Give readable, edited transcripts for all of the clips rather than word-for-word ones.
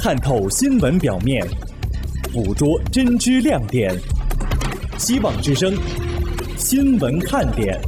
探透新闻表面，捕捉真知亮点。希望之声，新闻看点。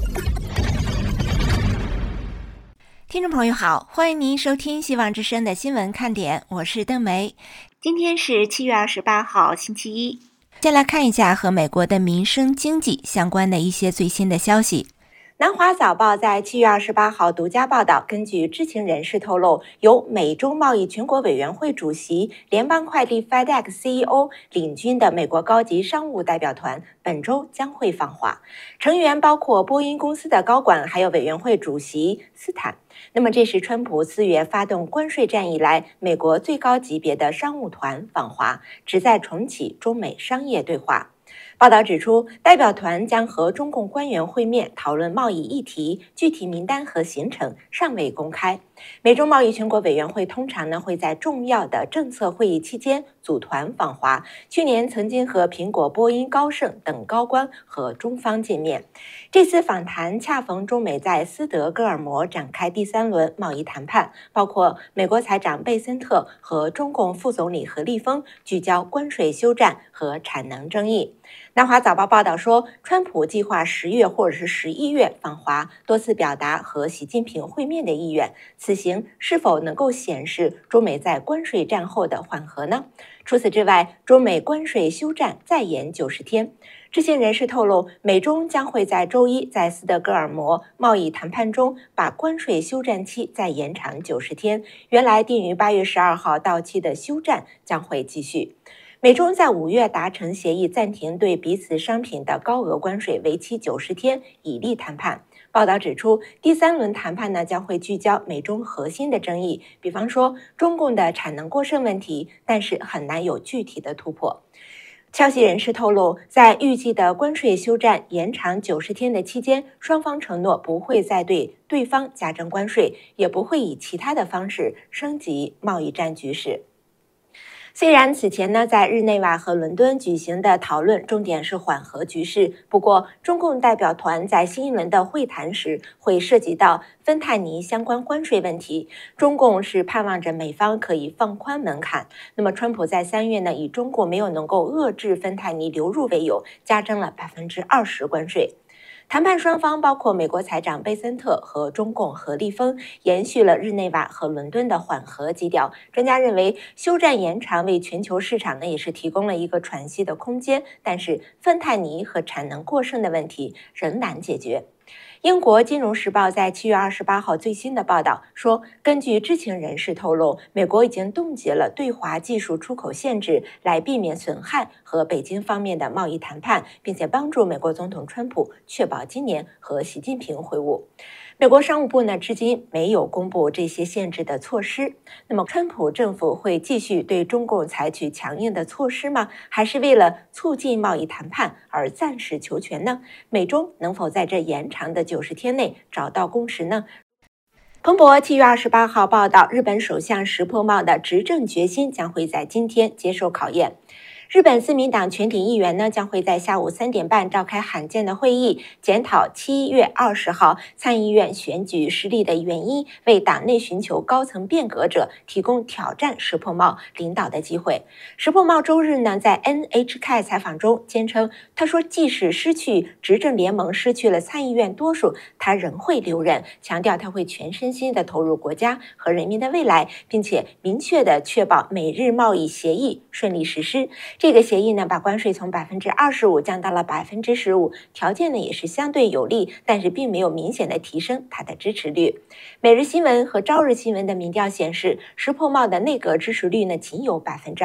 听众朋友好，欢迎您收听希望之声的新闻看点，我是邓梅。今天是7月28号，星期一。先来看一下和美国的民生经济相关的一些最新的消息。南华早报在7月28号独家报道，根据知情人士透露，由美中贸易全国委员会主席、联邦快递 FedEx CEO 领军的美国高级商务代表团本周将会访华，成员包括波音公司的高管，还有委员会主席斯坦。那么这是川普4月发动关税战以来，美国最高级别的商务团访华，旨在重启中美商业对话。报道指出，代表团将和中共官员会面，讨论贸易议题，具体名单和行程尚未公开。美中贸易全国委员会通常会在重要的政策会议期间组团访华，去年曾经和苹果、波音、高盛等高官和中方见面。这次访谈恰逢中美在斯德哥尔摩展开第3轮贸易谈判，包括美国财长贝森特和中共副总理何立峰聚焦关税休战和产能争议。南华早报报道说，川普计划10月或者是11月访华，多次表达和习近平会面的意愿。此行是否能够显示中美在关税战后的缓和呢？除此之外，中美关税休战再延90天。知情人士透露，美中将会在周一在斯德哥尔摩贸易谈判中把关税休战期再延长90天，原来定于8月12号到期的休战将会继续。美中在5月达成协议，暂停对彼此商品的高额关税，为期90天，以利谈判。报道指出，第3轮谈判将会聚焦美中核心的争议，比方说中共的产能过剩问题，但是很难有具体的突破。消息人士透露，在预计的关税休战延长90天的期间，双方承诺不会再对对方加征关税，也不会以其他的方式升级贸易战局势。虽然此前在日内瓦和伦敦举行的讨论重点是缓和局势，不过中共代表团在新一轮的会谈时会涉及到芬太尼相关关税问题，中共是盼望着美方可以放宽门槛。那么川普在3月以中国没有能够遏制芬太尼流入为由，加征了20%关税。谈判双方包括美国财长贝森特和中共何立峰，延续了日内瓦和伦敦的缓和基调。专家认为，休战延长为全球市场也是提供了一个喘息的空间，但是芬太尼和产能过剩的问题仍难解决。英国金融时报在7月28号最新的报道说，根据知情人士透露，美国已经冻结了对华技术出口限制，来避免损害和北京方面的贸易谈判，并且帮助美国总统川普确保今年和习近平会晤。美国商务部至今没有公布这些限制的措施。那么川普政府会继续对中共采取强硬的措施吗？还是为了促进贸易谈判而暂时求全呢？美中能否在这延长的90天内找到共识呢？彭博7月28号报道，日本首相石破茂的执政决心将会在今天接受考验。日本自民党全体议员将会在下午3点半召开罕见的会议，检讨7月20号参议院选举失利的原因，为党内寻求高层变革者提供挑战石破茂领导的机会。石破茂周日在 NHK 采访中坚称，他说即使失去执政联盟，失去了参议院多数，他仍会留任，强调他会全身心地投入国家和人民的未来，并且明确地确保美日贸易协议顺利实施。这个协议把关税从25%降到了15%，条件也是相对有利，但是并没有明显的提升它的支持率。每日新闻和朝日新闻的民调显示，石破茂的内阁支持率仅有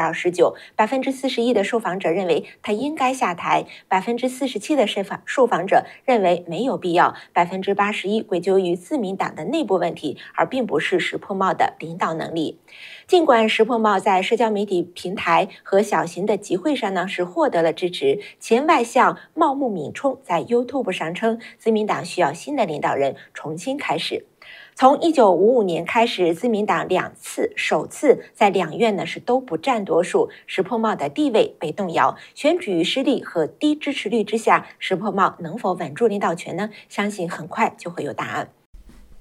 29%，41%的受访者认为他应该下台，47%的受访者认为没有必要，81%归咎于自民党的内部问题，而并不是石破茂的领导能力。尽管石破茂在社交媒体平台和小型的集会上是获得了支持，前外相茂木敏充在 YouTube 上称，自民党需要新的领导人重新开始。从1955年开始，自民党首次在两院是都不占多数，石破茂的地位被动摇。选举失利和低支持率之下，石破茂能否稳住领导权呢？相信很快就会有答案。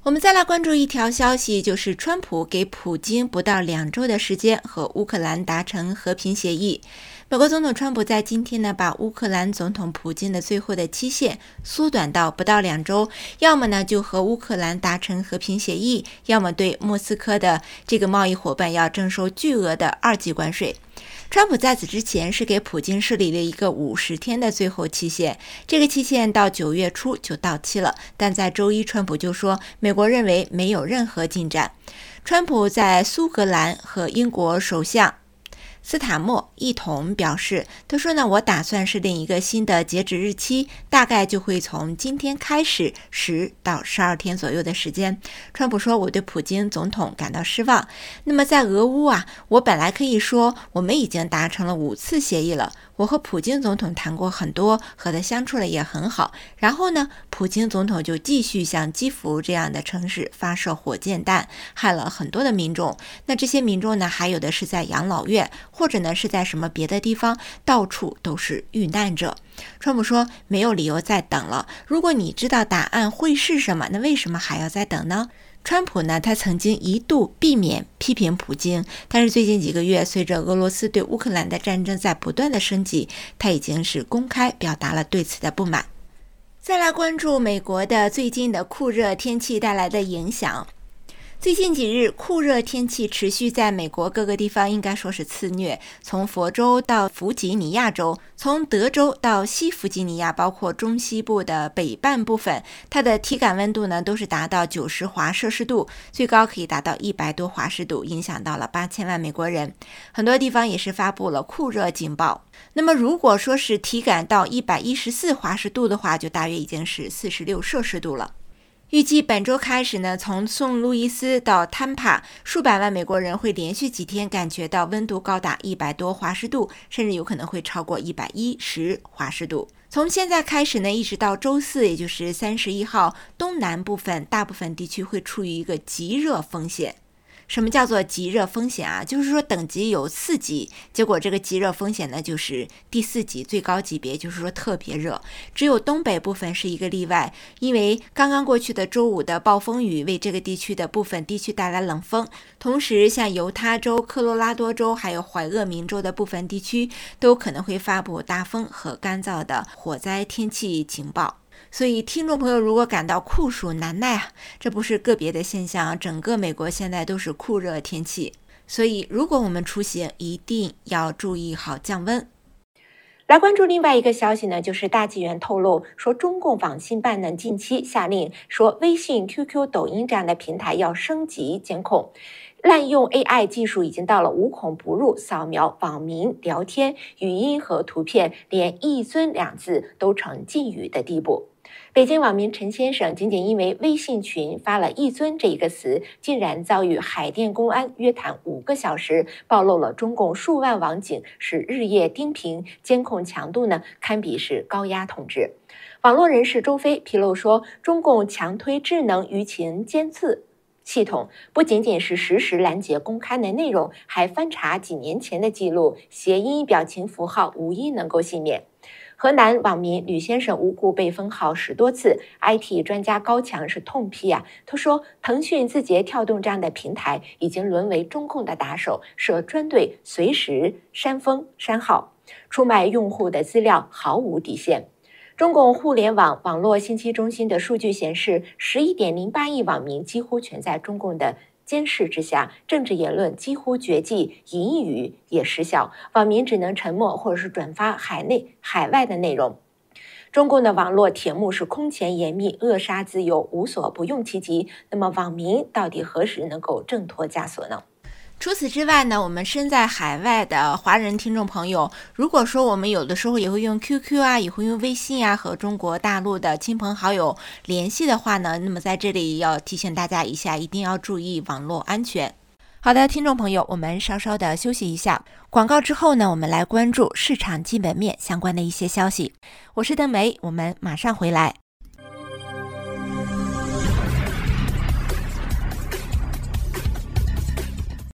我们再来关注一条消息，就是川普给普京不到2周的时间和乌克兰达成和平协议。美国总统川普在今天呢，把乌克兰总统普京的最后的期限缩短到不到2周，要么呢就和乌克兰达成和平协议，要么对莫斯科的这个贸易伙伴要征收巨额的2级关税。川普在此之前是给普京设立了一个50天的最后期限，这个期限到9月初就到期了，但在周一川普就说美国认为没有任何进展。川普在苏格兰和英国首相斯塔默一同表示，他说呢，我打算设定一个新的截止日期，大概就会从今天开始10到12天左右的时间。川普说，我对普京总统感到失望。那么在俄乌我本来可以说我们已经达成了5次协议了，我和普京总统谈过很多，和他相处了也很好。然后呢，普京总统就继续向基辅这样的城市发射火箭弹，害了很多的民众。那这些民众呢，还有的是在养老院，或者呢是在什么别的地方，到处都是遇难者。川普说，没有理由再等了，如果你知道答案会是什么，那为什么还要再等呢？川普呢，他曾经一度避免批评普京，但是最近几个月，随着俄罗斯对乌克兰的战争在不断的升级，他已经是公开表达了对此的不满。再来关注美国的最近的酷热天气带来的影响。最近几日，酷热天气持续在美国各个地方应该说是肆虐，从佛州到弗吉尼亚州，从德州到西弗吉尼亚，包括中西部的北半部分，它的体感温度呢都是达到90华摄氏度，最高可以达到100多华氏度，影响到了8000万美国人。很多地方也是发布了酷热警报。那么如果说是体感到114华氏度的话，就大约已经是46摄氏度了。预计本周开始呢，从圣路易斯到坦帕，数百万美国人会连续几天感觉到温度高达100多华氏度，甚至有可能会超过110华氏度。从现在开始呢，一直到周四，也就是31号，东南部分大部分地区会处于一个极热风险。什么叫做极热风险啊？就是说等级有4级，结果这个极热风险呢就是第4级最高级别，就是说特别热。只有东北部分是一个例外，因为刚刚过去的周5的暴风雨为这个地区的部分地区带来冷风，同时像犹他州、科罗拉多州还有怀俄明州的部分地区都可能会发布大风和干燥的火灾天气警报。所以听众朋友如果感到酷暑难耐这不是个别的现象，整个美国现在都是酷热天气，所以如果我们出行一定要注意好降温。来关注另外一个消息呢，就是大纪元透露说，中共网信办呢近期下令说，微信、QQ、抖音这样的平台要升级监控，滥用 AI 技术已经到了无孔不入，扫描网民聊天、语音和图片，连一尊2字都成禁语的地步。北京网民陈先生仅仅因为微信群发了一尊这一个词，竟然遭遇海淀公安约谈5个小时，暴露了中共数万网警是日夜盯屏，监控强度呢堪比是高压统治。网络人士周飞披露说，中共强推智能舆情监测系统，不仅仅是实时拦截公开的内容，还翻查几年前的记录，谐音、表情符号无一能够幸免。河南网民吕先生无故被封号10多次 ，IT 专家高强是痛批他说，腾讯、字节跳动这样的平台已经沦为中共的打手，设专队随时删封删号，出卖用户的资料毫无底线。中共互联网网络信息中心的数据显示，11.08亿网民几乎全在中共的监视之下，政治言论几乎绝迹，言语也失效，网民只能沉默或者是转发海内海外的内容。中共的网络铁幕是空前严密，扼杀自由，无所不用其极。那么网民到底何时能够挣脱枷锁呢？除此之外呢，我们身在海外的华人听众朋友，如果说我们有的时候也会用 QQ 也会用微信和中国大陆的亲朋好友联系的话呢，那么在这里要提醒大家一下，一定要注意网络安全。好的，听众朋友，我们稍稍的休息一下，广告之后呢，我们来关注市场基本面相关的一些消息。我是邓梅，我们马上回来。